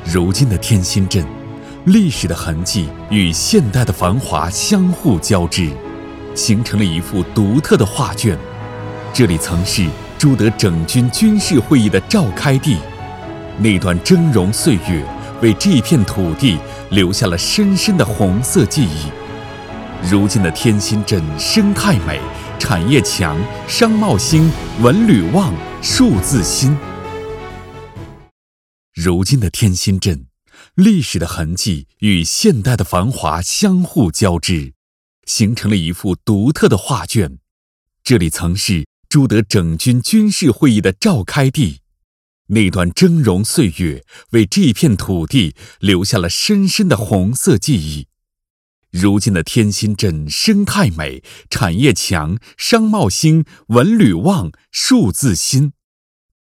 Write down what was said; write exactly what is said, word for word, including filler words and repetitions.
如今的天心镇，历史的痕迹与现代的繁华相互交织，形成了一幅独特的画卷。这里曾是朱德整军军事会议的召开地，那段峥嵘岁月为这片土地留下了深深的红色记忆。如今的天心镇生态美，产业强，商贸兴，文旅旺，数字新。如今的天心镇，历史的痕迹与现代的繁华相互交织，形成了一幅独特的画卷。这里曾是朱德整军军事会议的召开地，那段峥嵘岁月为这片土地留下了深深的红色记忆。如今的天心镇生态美，产业强，商贸兴，文旅旺，数字新。